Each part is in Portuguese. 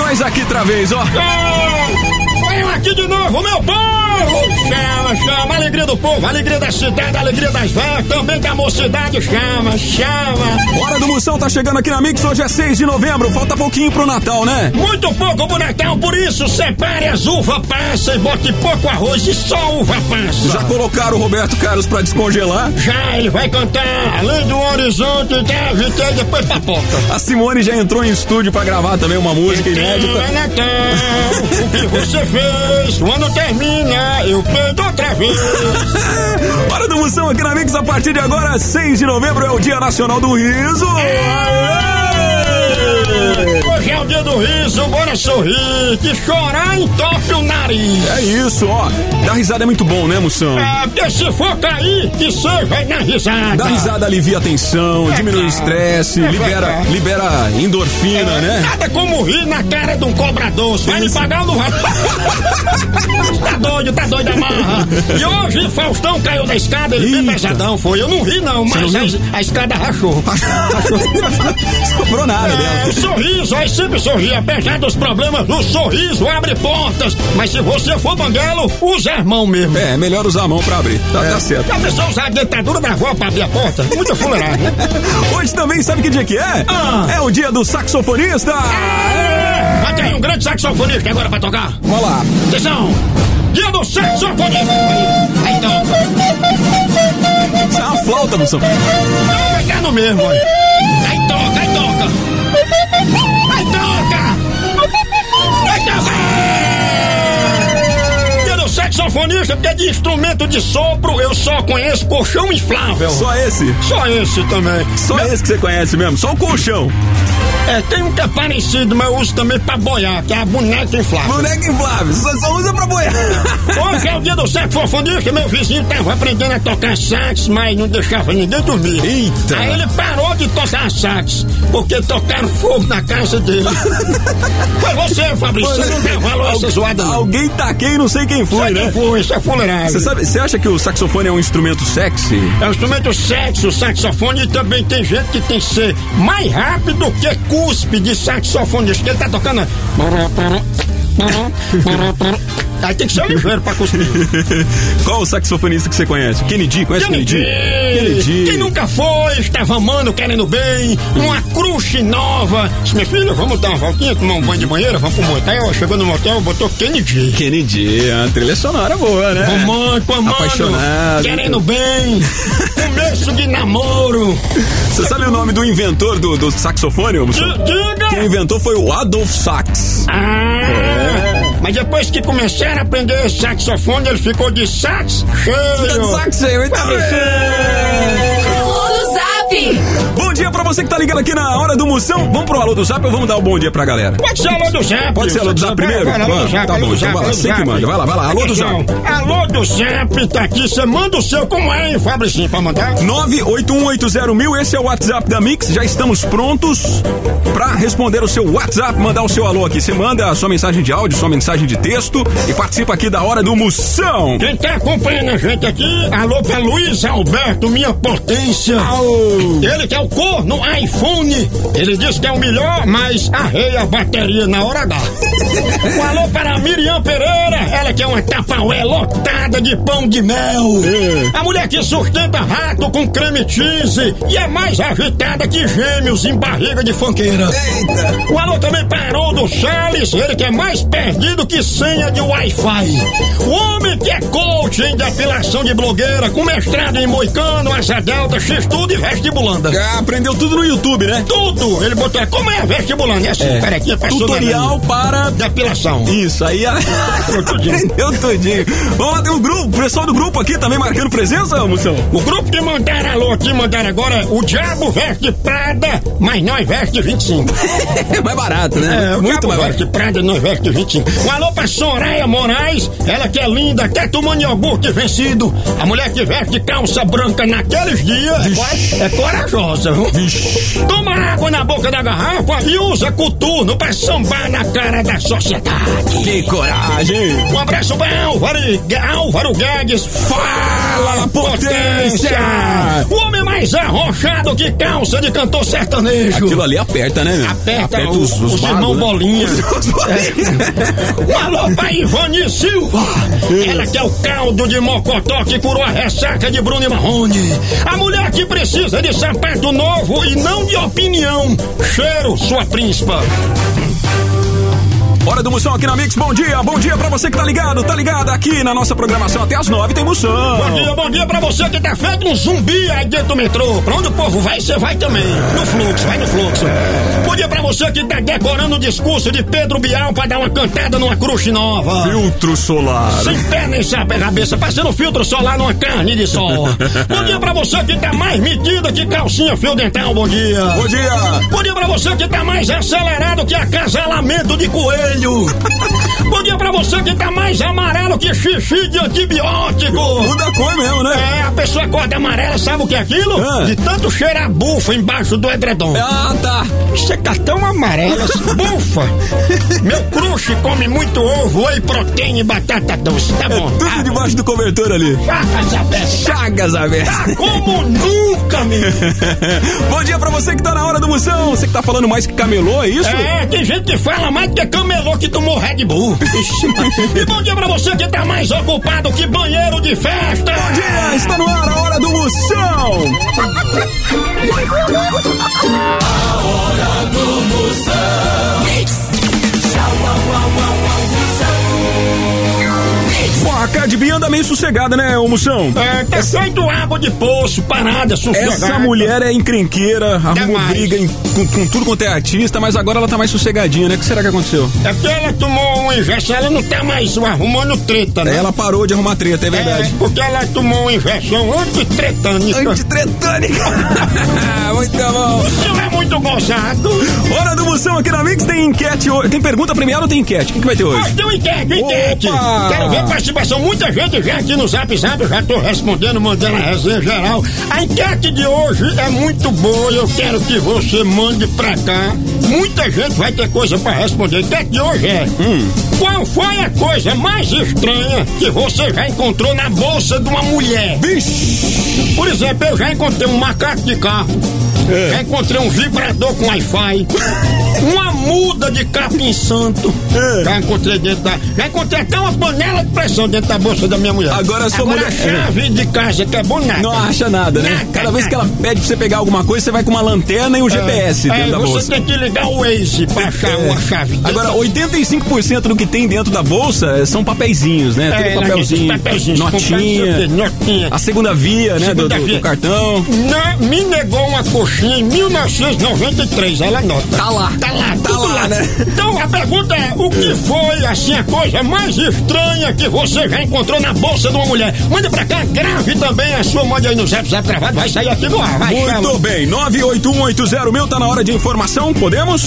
nós aqui outra vez, ó. Venham aqui de novo, meu povo! Chama, chama, alegria do povo, alegria da cidade, alegria das velhas, também da mocidade, chama, chama. Hora do Moção tá chegando aqui na Mix, hoje é 6 de novembro, falta pouquinho pro Natal, né? Muito pouco pro Natal, por isso separe as uvas passa e bote pouco arroz e só uva passa. Já colocaram o Roberto Carlos pra descongelar? Já, ele vai cantar Além do Horizonte, deve ter depois papoca. A Simone já entrou em estúdio pra gravar também uma música inédita. É Natal, o que você fez? O ano termina, eu peido outra vez. Hora do Moção aqui na Mix, a partir de agora, 6 de novembro, é o Dia Nacional do Riso. Hoje é o dia do riso, bora sorrir, que chorar entope o nariz. É isso, ó. Dar risada é muito bom, né, Moção? É, porque se for cair, que seja na risada. Dar risada alivia a tensão, diminui o estresse, libera endorfina, né? Nada como rir na cara de um cobrador. Vai me pagar ou não vai? Tá doido a marra. E hoje Faustão caiu da escada, ele bem pesadão, foi. Eu não ri não, mas a escada rachou. Sobrou nada dela. Sorriso, aí sempre sorri, apesar dos problemas, o sorriso abre portas. Mas se você for banguelo, usa a mão mesmo. É, melhor usar a mão pra abrir. Tá certo. A pessoa usar a dentadura da avó pra abrir a porta. Muita fuleiragem, né? Hoje também, sabe que dia que é? É o dia do saxofonista. Vai ter aí um grande saxofonista agora pra tocar. Vamos lá. Atenção. Dia do saxofonista. Aí toca. Isso é uma flauta, moção. Não, vai dar no mesmo, olha. Aí toca, aí toca. Aí toca. Aí toca. Dia do saxofonista, porque de instrumento de sopro eu só conheço colchão inflável. Só esse? Só esse também. Só esse que você conhece mesmo, só o colchão. É, tem um que é parecido, mas eu uso também pra boiar, que é a boneca inflável. Boneca inflável, só usa pra boiar. Hoje é o dia do saxofonista, meu vizinho tava aprendendo a tocar sax, mas não deixava ninguém dormir. Eita! Aí ele parou de tocar sax, porque tocaram fogo na casa dele. Foi você, Fabrício, você não deu valor a essa zoada não. Alguém taquei, não sei quem foi, né? Quem foi, isso é fuleiragem. Você acha que o saxofone é um instrumento sexy? É um instrumento sexy, o saxofone, e também tem gente que tem que ser mais rápido que cuspe de saxofonista, que ele tá tocando. Aí tem que ser ligeiro pra cuspir. Qual o saxofonista que você conhece? Kennedy, conhece Kennedy? Kennedy. Quem nunca foi, estava amando, querendo bem, uma crush nova. Disse, minha filha, vamos dar uma voltinha, tomar um banho de banheiro, vamos pro motel. Chegou no motel, botou Kennedy. Kennedy, a trilha sonora boa, né? Romântico, amando, apaixonado, querendo bem, começo de namoro. Você sabe o nome do inventor do saxofone, Wilson? Diga! Quem inventou foi o Adolf Sax. Mas depois que começaram a aprender saxofone, ele ficou de sax cheio. Fica de sax cheio, hein? Alô do Zap! Bom dia pra você que tá ligado aqui na Hora do Moção. Vamos pro Alô do Zap ou vamos dar um bom dia pra galera? Pode ser Alô do Zap. Pode ser Alô do Zap primeiro? Vai lá, tá bom, então vai lá, você que manda. Vai lá, Alô do Zap. Alô do Zap, tá aqui, você manda o seu, como é, hein, Fabricinho, pra mandar? 981801000, esse é o WhatsApp da Mix, já estamos prontos pra responder o seu WhatsApp, mandar o seu alô aqui. Você manda a sua mensagem de áudio, sua mensagem de texto e participa aqui da Hora do Moção. Quem tá acompanhando a gente aqui, alô pra Luiz Alberto, minha potência. Ele que é o cor no iPhone, ele diz que é o melhor, mas arreia a bateria na hora H. Um alô para a Miriam Pereira, ela que é uma tapaué lotada de pão de mel. A mulher que sustenta rato com creme cheese e é mais agitada que gêmeos em barriga de funkeira. Eita! O alô também parou do Charles, ele que é mais perdido que senha de Wi-Fi. O homem que é coach em depilação de blogueira, com mestrado em moicano, asa delta, x-tudo e vestibulanda. Aprendeu tudo no YouTube, né? Tudo! Ele botou, como é vestibulanda? É assim, peraí, tutorial para depilação. Isso, aí aprendeu tudinho. Vamos lá, tem um grupo, o pessoal do grupo aqui também marcando presença, Moção? O grupo que mandaram alô aqui, mandaram agora, o Diabo veste Prada, mas nós veste 25. É mais barato, né? É, muito mais barato. Veste Prada, nós veste 25. Um alô pra Soraya Moraes, ela que é linda, até tomando iogurte vencido. A mulher que veste calça branca naqueles dias é corajosa. cabeça, viu? Toma água na boca da garrafa e usa coturno pra sambar na cara da sociedade. Que coragem! Um abraço pra Álvaro Guedes. Fala na potência! O homem mais arrochado que calça de cantor sertanejo. Aquilo ali aperta, né? Aperta os irmãos, né? Bolinha. Um alô pra Ivani Silva. Ela que é o caldo de mocotó que curou a ressaca de Bruno e Marrone. A mulher que precisa de sapato novo e não de opinião. Cheiro, sua príncipa. Hora do Moção aqui na Mix, bom dia pra você que tá ligado aqui na nossa programação até as 9 tem Moção. Bom dia pra você que tá feito um zumbi aí dentro do metrô. Pra onde o povo vai, você vai também. No fluxo, vai no fluxo. Bom dia pra você que tá decorando o discurso de Pedro Bial pra dar uma cantada numa crush nova. Filtro solar. Sem pé nem sabe a cabeça, passando filtro solar numa carne de sol. Bom dia pra você que tá mais metida que calcinha fio dental, bom dia. Bom dia. Bom dia pra você que tá mais acelerado que acasalamento de coelho. Bom dia pra você que tá mais amarelo que xixi de antibiótico. Muda a cor mesmo, né? É, a pessoa acorda amarela, sabe o que é aquilo? De tanto cheirar bufa embaixo do edredom. Ah, tá. Você tá tão amarela, bufa. Meu crush come muito ovo, whey protein e batata doce, tá bom? Tudo debaixo do cobertor ali. Chagas abertas. Tá como nunca, menino. Bom dia pra você que tá na hora do Moção. Você que tá falando mais que camelô, é isso? É, tem gente que fala mais que camelô que tomou Red Bull. E bom dia pra você que tá mais ocupado que banheiro de festa. Bom dia, está no ar a hora do Moção. A hora do Moção. Bom, a Cardi B anda meio sossegada, né, ô Moção? É, tá feito água de poço, parada, sossegada. Essa mulher é encrenqueira, arrumou briga com tudo quanto é artista, mas agora ela tá mais sossegadinha, né? O que será que aconteceu? É porque ela tomou uma injeção, ela não tá mais arrumando treta, né? Ela parou de arrumar treta, é verdade. É, porque ela tomou uma injeção antitretânica. Antitretânica! Muito bom! Isso é muito gozado. Hora do Moção aqui na Mix, tem enquete hoje. Tem pergunta premiada ou tem enquete? O que vai ter hoje? Mas tem uma enquete. Opa! Quero ver a participação. Muita gente já aqui no Zap, eu já tô respondendo, mandando a resenha geral. A enquete de hoje é muito boa, eu quero que você mande pra cá. Muita gente vai ter coisa pra responder. A enquete de hoje é: qual foi a coisa mais estranha que você já encontrou na bolsa de uma mulher? Vixe! Por exemplo, eu já encontrei um macaco de carro. Já encontrei um vibrador com Wi-Fi. Uma muda de capim santo. Já encontrei dentro da... Já encontrei até uma panela de pressão dentro da bolsa da minha mulher. Agora a sua mulher... a chave de casa que é bonita. Não acha nada, né? Cada vez que ela pede pra você pegar alguma coisa, você vai com uma lanterna e um GPS dentro da bolsa. Você tem que ligar o Waze pra achar uma chave. Agora, 85% do que tem dentro da bolsa são papeizinhos, né? Tudo papelzinho, notinha. A segunda via, né? Do cartão. Me negou uma coxinha em 1993, ela anota. Tá lá, né? Então a pergunta é: o que foi assim a coisa mais estranha que você já encontrou na bolsa de uma mulher? Manda pra cá, grave também a sua, mande aí no Zap gravado, vai sair aqui no ar. Muito bem, 98180 tá na hora de informação, podemos?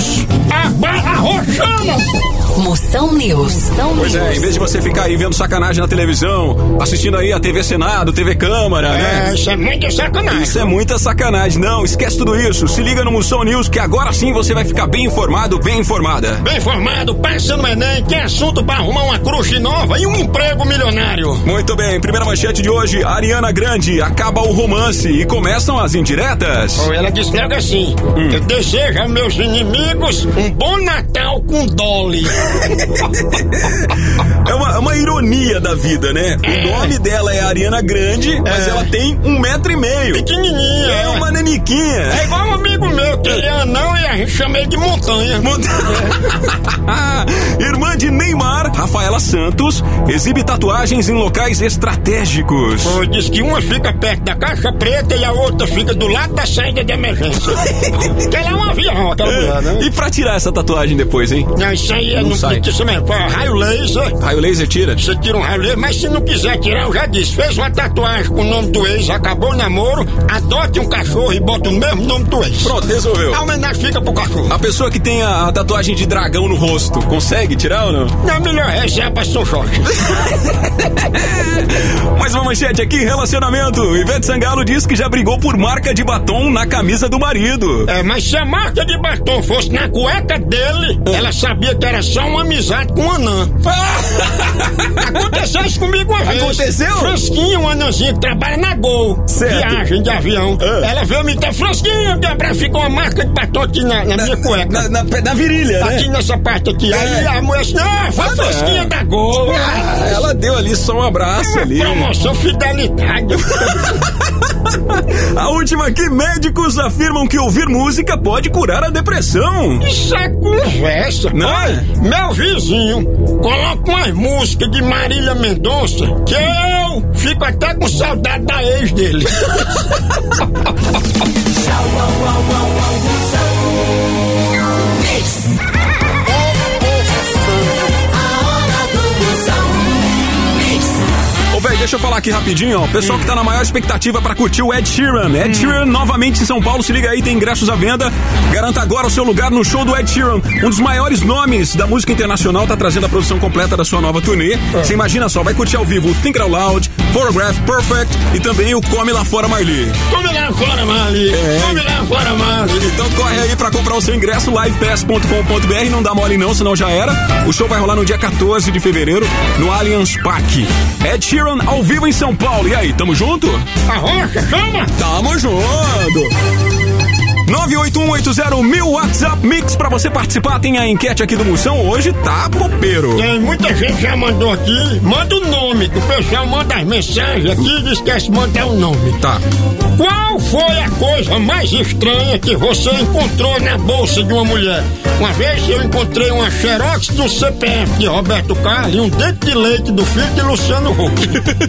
Arrochando! Moção News. Pois é, em vez de você ficar aí vendo sacanagem na televisão, assistindo aí a TV Senado, TV Câmara, né? Isso é muita sacanagem. Isso é muita sacanagem. Não, esquece tudo isso. Se liga no Moção News que agora sim você vai ficar bem informado, bem informada. Bem informado, passa no Enem, tem assunto pra arrumar uma crush nova e um emprego milionário. Muito bem, primeira manchete de hoje, Ariana Grande acaba o romance e começam as indiretas. Ela diz logo assim: eu desejo aos meus inimigos um bom Natal com Dolly. É uma ironia da vida, né? O nome dela é Ariana Grande, mas ela tem 1,5 m. Pequenininha. É uma naniquinha. É igual um amigo meu, que ele é anão e a gente chama ele de montanha. Irmã de Neymar, Rafaela Santos, exibe tatuagens em locais estratégicos. Diz que uma fica perto da caixa preta e a outra fica do lado da saída de emergência. Que ela é um avião, aquela mulher, né? E pra tirar essa tatuagem depois, hein? Não, isso aí é isso mesmo. Raio laser. Raio laser tira? Você tira um raio laser, mas se não quiser tirar, eu já disse. Fez uma tatuagem com o nome do ex, acabou o namoro, adote um cachorro e bota o mesmo nome do ex. Pronto, resolveu. A homenagem fica pro cachorro. A pessoa que tem a tatuagem de dragão no rosto, consegue tirar ou não? Não, melhor rezar pra São Jorge. Mais uma manchete aqui, relacionamento. Ivete Sangalo diz que já brigou por marca de batom na camisa do marido. Mas se a marca de batom fosse na cueca dele, ela sabia que era só uma amizade com o anã. Aconteceu isso comigo uma vez. Aconteceu? Fransquinha, um anãzinho que trabalha na Gol. Certo. Viagem de avião. Ela veio me dar, Fransquinha, ficou uma marca de batom aqui na minha cueca. Na virilha, né? Aqui nessa parte aqui. Aí a mulher disse, foi a Fransquinha da Gol. Ela deu ali só um abraço ali. Promoção fidelidade. A última aqui, médicos afirmam que ouvir música pode curar a depressão. Isso é conversa. Não é? Meu vizinho coloca umas músicas de Marília Mendonça que eu fico até com saudade da ex dele. Ô, velho, deixa eu falar aqui rapidinho, ó. O pessoal que tá na maior expectativa pra curtir o Ed Sheeran. Ed Sheeran novamente em São Paulo, se liga aí, tem ingressos à venda. Garanta agora o seu lugar no show do Ed Sheeran. Um dos maiores nomes da música internacional, tá trazendo a produção completa da sua nova turnê. Você imagina só, vai curtir ao vivo o Think Out Loud, Photograph, Perfect e também o Come Lá Fora Marli. Come lá fora, Marli. Come lá fora, Marli. Então corre aí pra comprar o seu ingresso, livepass.com.br, não dá mole não, senão já era. O show vai rolar no dia 14 de fevereiro, no Allianz Parque. Ed Sheeran ao vivo em São Paulo. E aí, tamo junto? A Rocha, chama! Tamo junto! 981801000 WhatsApp Mix pra você participar. Tem a enquete aqui do Moção. Hoje tá popeiro. Tem muita gente já mandou aqui. Manda o nome, que o pessoal manda as mensagens aqui e esquece de mandar o nome. Tá. Qual foi a coisa mais estranha que você encontrou na bolsa de uma mulher? Uma vez eu encontrei uma xerox do CPF de Roberto Carlos e um dente de leite do filho de Luciano Huck.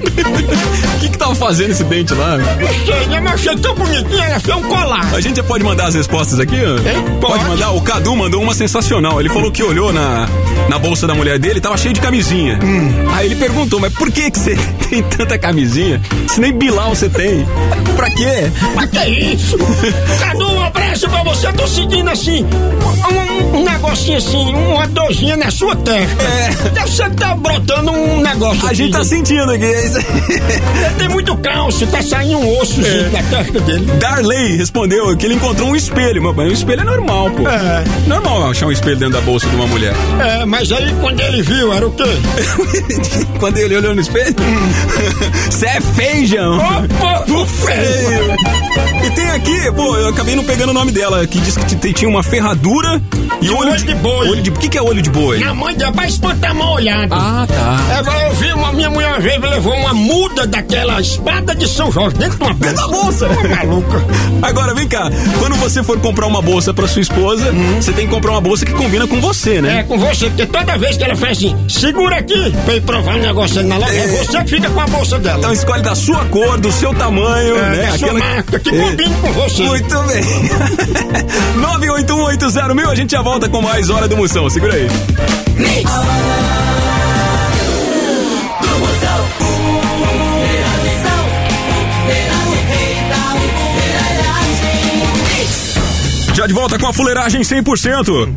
O que tava fazendo esse dente lá? Não sei, né? Mas achei tão bonitinho, ela fez um colar. A gente já pode mandar as respostas aqui? Pode mandar. O Cadu mandou uma sensacional. Ele falou que olhou na bolsa da mulher dele e tava cheio de camisinha. Aí ele perguntou, mas por que você tem tanta camisinha? Se nem Bilal você tem. Pra quê? Pra que isso? Cadu, um abraço pra você. Eu tô seguindo assim, um negocinho assim, uma dorzinha na sua testa. Deve ser que tá brotando um negócio. A gente tá sentindo aqui. Tem muito cálcio, tá saindo um ossozinho da testa dele. Darley respondeu que ele encontrou um espelho. Mas um espelho é normal, pô. Normal achar um espelho dentro da bolsa de uma mulher. Mas aí quando ele viu, era o quê? Quando ele olhou no espelho? Cê é feijão. Opa, feio. E tem aqui, pô, eu acabei não pegando o nome dela, que diz que tinha uma ferradura e olho de boi. O que é olho de boi? Na mãe dela, pra espantar mal olhado. Ah, tá. Eu vi minha mulher uma vez levou uma muda daquela espada de São Jorge dentro de uma bolsa. Dentro da bolsa? Maluca. Agora, vem cá, quando você for comprar uma bolsa pra sua esposa, você tem que comprar uma bolsa que combina com você, né? Com você, porque toda vez que ela faz assim, segura aqui, pra ir provar um negócio ali na loja, é você que fica com a bolsa dela. Então escolhe da sua cor, do seu tamanho, né? Da sua marca, que combina com você. Muito bem. 981801000, a gente já volta com mais Hora do Moção, segura aí. Mix. Já de volta com a fuleiragem 100%.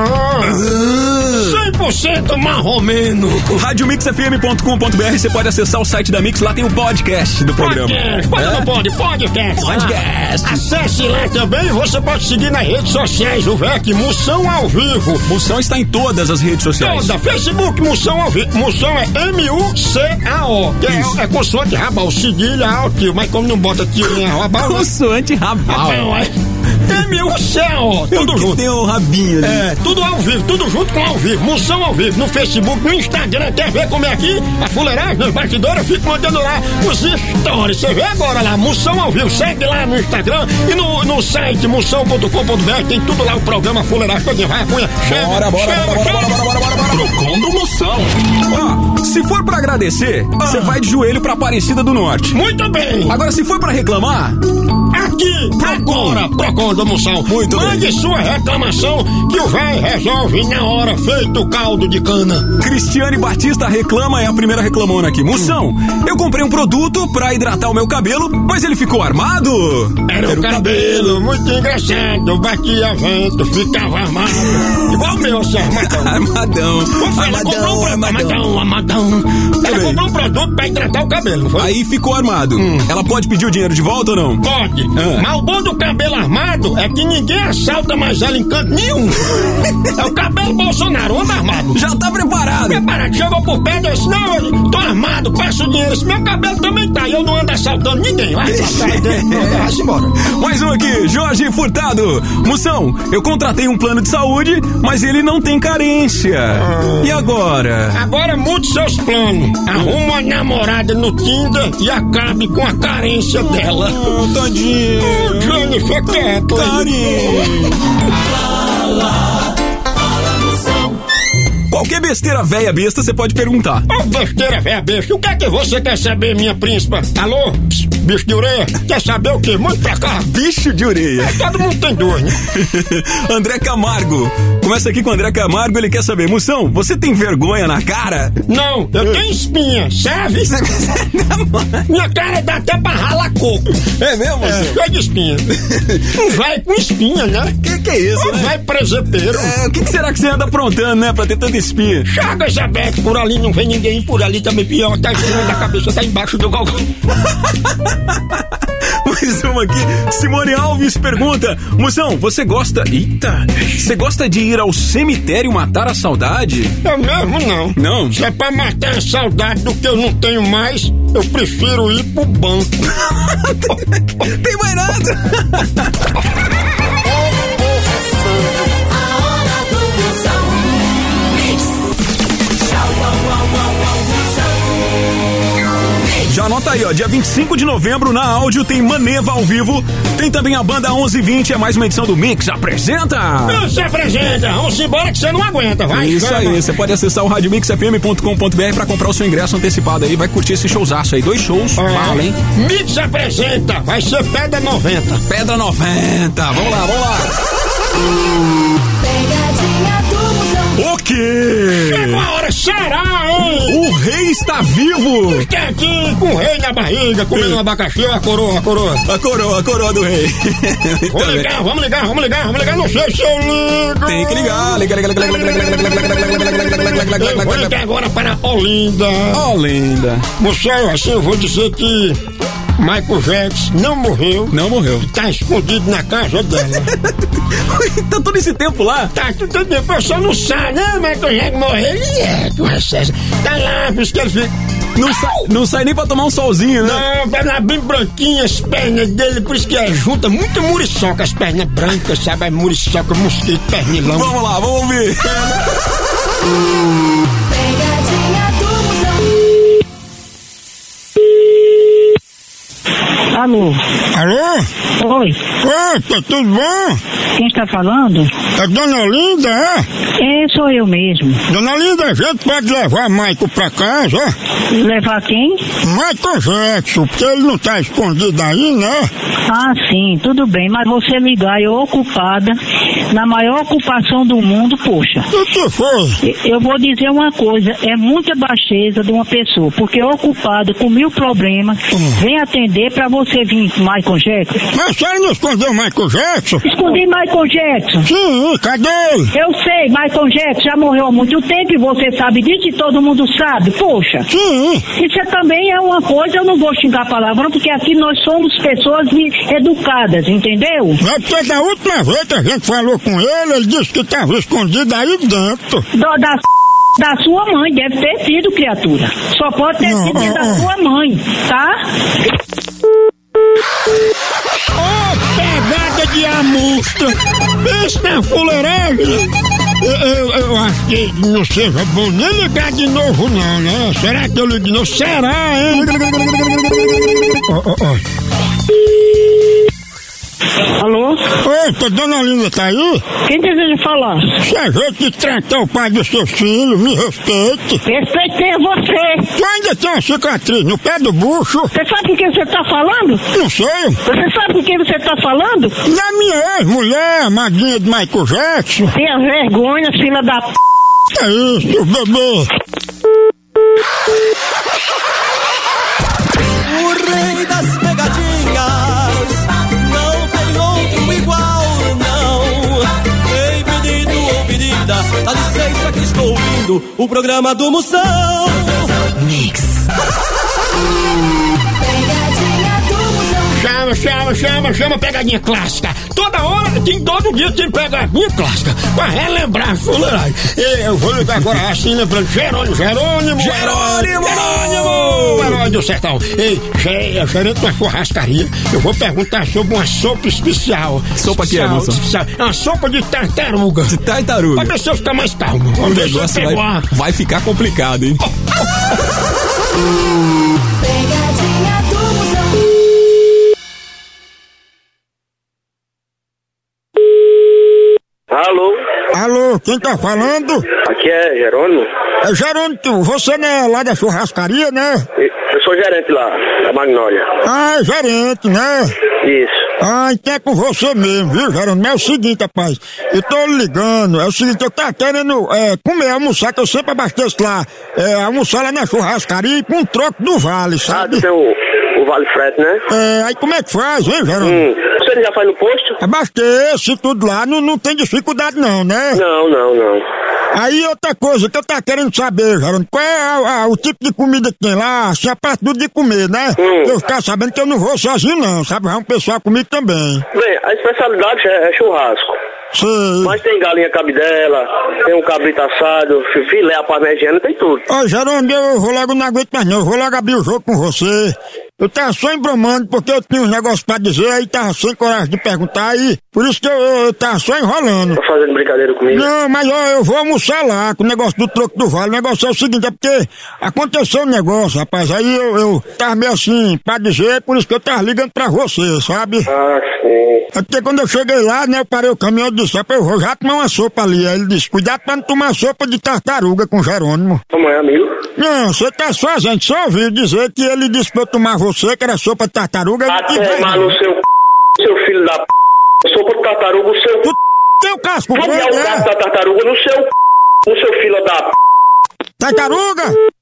100% marromeno. Radiomixfm.com.br, você pode acessar o site da Mix, lá tem o podcast do programa. Podcast. Acesse lá também, você pode seguir nas redes sociais, o VEC Moção ao Vivo. Moção está em todas as redes sociais. Toda, Facebook Moção ao Vivo. Moção é M-U-C-A-O. Que é consoante rabal, cedilha, alto, mas como não bota tio em rabal. Consoante rabal. M-U-C-A-O. Tudo junto. Tem o rabinho ali. Tudo ao vivo, tudo junto com ao vivo. Moção ao vivo, no Facebook, no Instagram. Quer ver como é aqui? A fuleiragem, nos bastidores, eu fico mandando lá os stories. Você vê agora lá, Moção ao vivo. Segue lá no Instagram e no site moção.com.br. Tem tudo lá, o programa Fuleiragem. Vai, Cunha. Bora. Procon do Moção. Se for pra agradecer, você vai de joelho pra Aparecida do Norte. Muito bem. Agora, se for pra reclamar... Aqui, agora, Procon da Moção. Muito bem. Mande sua reclamação que o véi resolve na hora, feito o caldo de cana. Cristiane Batista reclama, é a primeira reclamona aqui. Moção, eu comprei um produto pra hidratar o meu cabelo, mas ele ficou armado. Era o cabelo muito engraçado, batia vento, ficava armado. Igual o meu, assim, armadão. Armadão. Ela comprou um produto pra hidratar o cabelo, não foi? Aí ficou armado. Ela pode pedir o dinheiro de volta ou não? Pode. Mas o bom do cabelo armado é que ninguém assalta mais ela em canto nenhum. É o cabelo Bolsonaro, anda armado. Já tá preparado. Chegou por perto e disse, não, eu tô armado, peço o dinheiro. Esse meu cabelo também tá, e eu não ando assaltando ninguém. Vai embora. Mais um aqui, Jorge Furtado. Moção, eu contratei um plano de saúde, mas ele não tem carência. E agora? Agora mude seus planos. Arruma uma namorada no Tinder e acabe com a carência dela. Tadinho. Jennifer Kathleen. Qualquer besteira véia besta você pode perguntar. Besteira véia besta, o que é que você quer saber, minha príncipa? Alô? Bicho de orelha? Quer saber o quê? Muito pra cá. Bicho de orelha. Todo mundo tem dois, né? André Camargo. Começa aqui com o André Camargo, ele quer saber, Moção, você tem vergonha na cara? Não, eu tenho espinha, serve? Minha cara dá até pra ralar coco. É mesmo, Moção? Cheio de espinha. Um vai com espinha, né? Que é isso, né? Vai presepeiro. O que será que você anda aprontando, né? Pra ter tanta espinha? Chagas aberto, por ali não vem ninguém, por ali também pior, tá em cima da cabeça, tá embaixo do galgão. Mais uma aqui, Simone Alves pergunta, Moção, você gosta... Eita! Você gosta de ir ao cemitério matar a saudade? Eu mesmo não. Não? Se é pra matar a saudade do que eu não tenho mais, eu prefiro ir pro banco. Tem mais nada! Já anota aí, ó, dia 25 de novembro na Áudio tem Maneva ao vivo, tem também a banda 1120, é mais uma edição do Mix Apresenta! Se apresenta, vamos embora que você não aguenta, vai. Isso aí, você pode acessar o radiomixfm.com.br pra comprar o seu ingresso antecipado aí, vai curtir esse showzaço aí, 2 shows, fala, hein? Mix Apresenta, vai ser Pedra 90. Pedra 90, vamos lá. Pegadinha do Moção. O quê? Chegou a hora, será, hein? O rei está vivo! Está aqui com o rei na barriga, comendo um abacaxi, a coroa. A coroa do rei. Vamos ligar, não sei se eu ligo. Tem que ligar. Vou ligar agora para Olinda. Olinda. Moção, assim eu vou dizer que Michael Jackson não morreu. Não morreu. Tá escondido na casa dela. Tá todo esse tempo lá? Tá todo tempo, eu só não sabe, né? Michael Jackson morreu. Ele é, com excesso. Tá lá, por isso que ele fica... Não sai nem pra tomar um solzinho, né? Não, tá bem branquinha as pernas dele, por isso que é junta muito muriçoca, as pernas brancas, sabe? É muriçoca, mosquito, pernilão. Vamos lá, vamos ouvir. Pegadinha do Moção. Alô? Alô? Oi, Opa, tudo bom? quem está falando? É Dona Linda, é? Sou eu mesmo. Dona Linda, a gente pode levar Michael pra casa? Levar quem? Michael Jackson, porque ele não tá escondido aí, né? Ah, sim, tudo bem, mas você ligar, eu ocupada, na maior ocupação do mundo, poxa. O que foi? Eu vou dizer uma coisa, é muita baixeza de uma pessoa, porque ocupada com 1000 problemas, vem atender pra você vir com Michael Jackson. Mas a senhora não escondeu Michael Jackson? Escondi Michael Jackson. Sim, cadê ele? Eu sei, Michael Jackson já morreu há muito tempo e você sabe disso e todo mundo sabe, poxa. Sim. Isso também é uma coisa, eu não vou xingar palavrão, porque aqui nós somos pessoas educadas, entendeu? É porque da última vez que a gente falou com ele disse que estava escondido aí dentro. Da sua mãe, deve ter sido, criatura. Só pode ter sido da sua mãe, tá? Pegada de amustra. Pensa na fuleiragem. Eu acho que não seja bom nem ligar de novo não, né? Será que eu ligo de novo? Será, hein? Alô? Oi, dona Linda tá aí? Quem deseja falar? Se a gente tratar o pai dos seus filhos, me respeite. Respeitei você. Tu ainda tem uma cicatriz no pé do bucho? Você sabe com quem você tá falando? Não sei. Você sabe com quem você tá falando? Da minha ex-mulher, a madrinha de Michael Jackson. Tenha vergonha, filha da p... É isso, bebê. O rei das pegadinhas, não tem outro igual, não. Ei, pedido ou pedida, dá licença que estou ouvindo o programa do Moção. Mix. Pegadinha do Moção. Chama pegadinha clássica. Toda hora, todo dia tem pegadinha clássica. Pra relembrar a fuleiragem. Eu vou ligar agora assim, lembrando. Jerônimo! Herói do sertão. Ei, gerente de uma churrascaria. Eu vou perguntar sobre uma sopa especial. Sopa que é, moção? Uma sopa de tartaruga. De tartaruga. Pra ver se eu ficar mais calmo. O negócio vai ficar complicado, hein? Pegadinha do Moção. Alô, quem tá falando? Aqui é Jerônimo. É Jerônimo, você não é lá da churrascaria, né? Eu sou gerente lá, da Magnólia. Ah, é gerente, né? Isso. Ah, então é com você mesmo, viu, Jerônimo? É o seguinte, rapaz, eu tô ligando, é o seguinte, eu tava querendo comer, almoçar, que eu sempre abasteço lá, almoçar lá na churrascaria e com um troco do vale, sabe? Ah, tem o Vale Frete, né? Aí como é que faz, hein, Jerônimo? Você já faz no posto? Abasteço tudo lá, não tem dificuldade não, né? Não. Aí outra coisa que eu tava querendo saber, Jerônimo, qual é o tipo de comida que tem lá, assim, a parte de comer, né? Eu ficar sabendo que eu não vou sozinho não, sabe? Vai um pessoal comigo também. Bem, a especialidade é churrasco. Sei. Mas tem galinha cabidela, tem um cabrito assado, filé, a parmegiana, tem tudo. Ô, Jerônimo, eu vou logo, não aguento mais não, eu vou logo abrir o jogo com você. Eu tava só embromando porque eu tinha uns negócios pra dizer, aí tava sem coragem de perguntar, aí por isso que eu tava só enrolando. Tá fazendo brincadeira comigo? Não, mas eu vou almoçar lá com o negócio do troco do vale. O negócio é o seguinte, é porque aconteceu um negócio, rapaz, aí eu tava meio assim, pra dizer, por isso que eu tava ligando pra você, sabe? Ah, sim. É porque quando eu cheguei lá, né, eu parei o caminhão e disse, eu vou já tomar uma sopa ali. Aí ele disse, cuidado pra não tomar sopa de tartaruga com Jerônimo. Como é, amigo? Não, você tá só, a gente só ouviu dizer que ele disse pra eu tomar você, que era sopa de tartaruga. Tomar no seu filho da p... Sopa de tartaruga, o seu... Tu tem o casco Vou grande, o casco da tartaruga no seu filho da p... Tartaruga?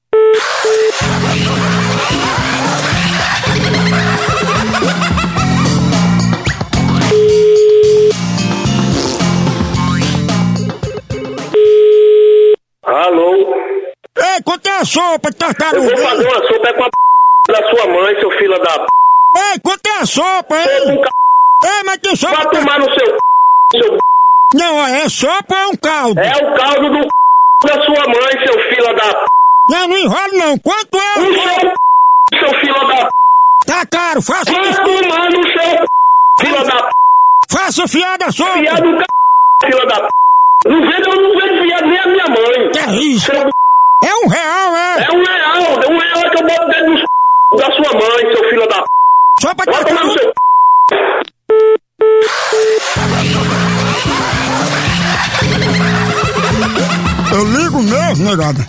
Alô? Ei, quanto é a sopa de tartaruga? Eu vou fazer uma sopa com a p... da sua mãe, seu filho da p... Ei, quanto é a sopa, hein? Sopa com c... Ei, mas tem sopa... Vai tomar no seu p... Não, é sopa ou é um caldo? É o caldo do p... da sua mãe, seu filho da p... Não enrola não, quanto é? O seu filho da p... Tá caro, faça... Vai tomar no seu p... filho da p... Faça fiada a sopa! Fiado do c... filho da p... Não vendo fiado nem a minha mãe. Que é isso? Seu... É R$1, é? É R$1 que eu boto dentro do c... da sua mãe, seu filho da p... Sopa de Vai tomar no tartaruga! seu... Eu ligo mesmo, negado.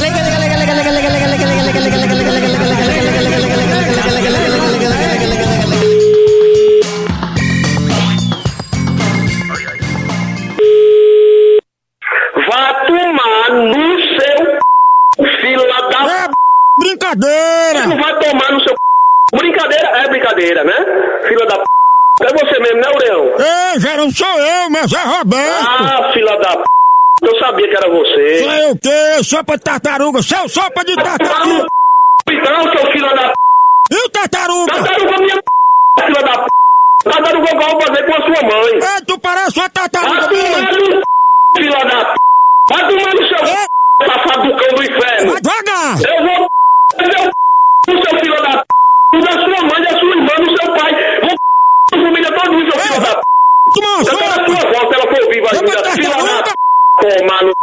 Vá tomar no seu filho lá da... É brincadeira! Você não vai tomar no seu... Brincadeira é brincadeira, né? Filha da p... É você mesmo, né, Ureão? Ei, Jerônimo, sou eu, mas é Roberto! Ah, filha da p... Eu sabia que era você. Sei o quê? Sopa de tartaruga! Seu sopa de tartaruga! Então, seu filho da p... E o tartaruga? Tartaruga minha p... filha da p... Tartaruga eu vou fazer com a sua mãe. Ei, tu parece uma tartaruga! Vai tomar no... filha da p... Vai tomar no seu... safado do cão do inferno. Vai devagar! Eu vou... no seu filho da p... da sua mãe, da sua irmã, do seu pai. Vou... a família toda do seu filho da p... Toma uma Eu quero a sopa! sua voz, se ela for ouvir, vai Sopa de vir. Filha da tartaruga! p... Tomar no...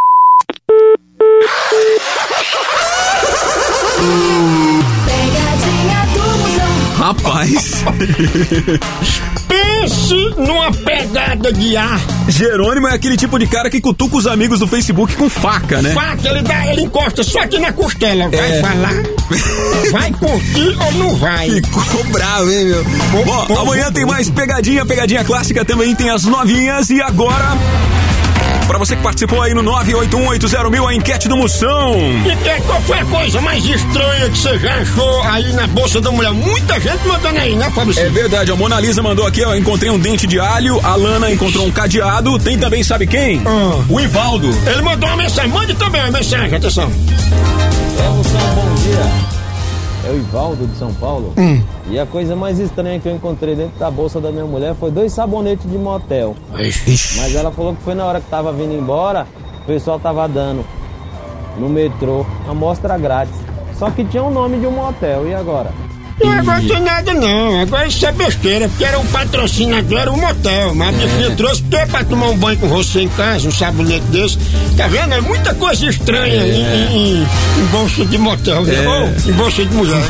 Pegadinha do Moção. Rapaz. Pense numa pegada de ar. Jerônimo é aquele tipo de cara que cutuca os amigos do Facebook com faca, né? Faca, ele encosta só aqui na costela. Vai falar? Vai curtir ou não vai? Ficou bravo, hein, meu? Bom, amanhã tem mais pegadinha clássica também, tem as novinhas e agora... Pra você que participou aí no 981801000, a enquete do Moção. E qual foi a coisa mais estranha que você já achou aí na bolsa da mulher? Muita gente mandando aí, né, Fábio? É verdade, a Mona Lisa mandou aqui, ó, encontrei um dente de alho, a Lana encontrou um cadeado, tem também, sabe quem? O Ivaldo. Ele mandou uma mensagem, mande também uma mensagem, atenção. Moção, bom dia. É o Ivaldo de São Paulo. E a coisa mais estranha que eu encontrei dentro da bolsa da minha mulher foi 2 sabonetes de motel. Mas ela falou que foi na hora que tava vindo embora, o pessoal tava dando no metrô amostra grátis. Só que tinha o nome de um motel, e agora? Não, agora não tem nada não, agora isso é besteira, porque era um patrocinador, era um motel, mas a bichinha trouxe porque é pra tomar um banho com você em casa, um sabonete desse, tá vendo? É muita coisa estranha em bolsa de motel, né? Ou em bolsa de mulher.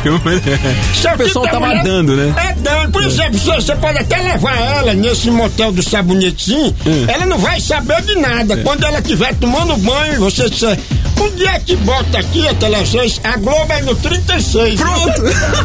O pessoal tava dando, né? É dando, por exemplo, você pode até levar ela nesse motel do sabonetezinho, ela não vai saber de nada, quando ela estiver tomando banho, você disser, onde é que bota aqui a televisão? A Globo é no 36. Pronto!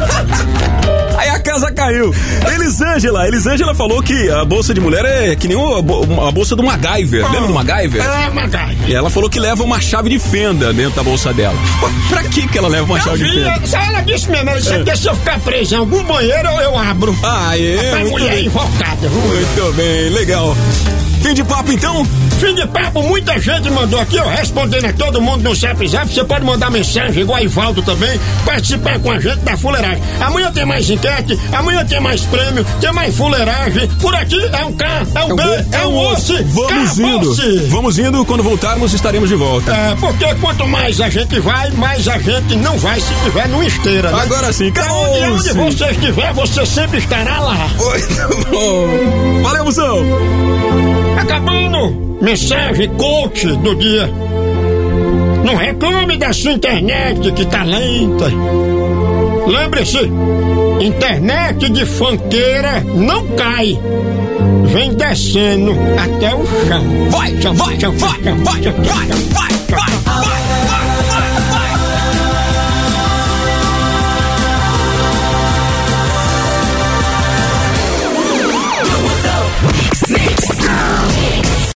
Aí a casa caiu. Elisângela falou que a bolsa de mulher é que nem a bolsa do MacGyver. Lembra do MacGyver? É, MacGyver. E ela falou que leva uma chave de fenda dentro da bolsa dela. Pra que ela leva uma chave de fenda? Ela disse mesmo, ela disse que se eu ficar preso em algum banheiro, eu abro. Ah, é? Pra mulher invocada. Muito bem, legal. Fim de papo, então? Fim de papo, muita gente mandou aqui, ó, respondendo a todo mundo no Zap. Você pode mandar mensagem, igual a Ivaldo também, participar com a gente da fuleiragem. Amanhã tem mais enquete, amanhã tem mais prêmio, tem mais fuleiragem. Por aqui é um K, é um B, é um osso. Vamos indo, quando voltarmos estaremos de volta. É, porque quanto mais a gente vai, mais a gente não vai se tiver numa esteira, né? Agora sim, onde você estiver, você sempre estará lá. Muito bom. Valeu, Moção. Acabando, mensagem coach do dia. Não reclame da sua internet que tá lenta. Lembre-se, internet de funkeira não cai. Vem descendo até o chão. Vai.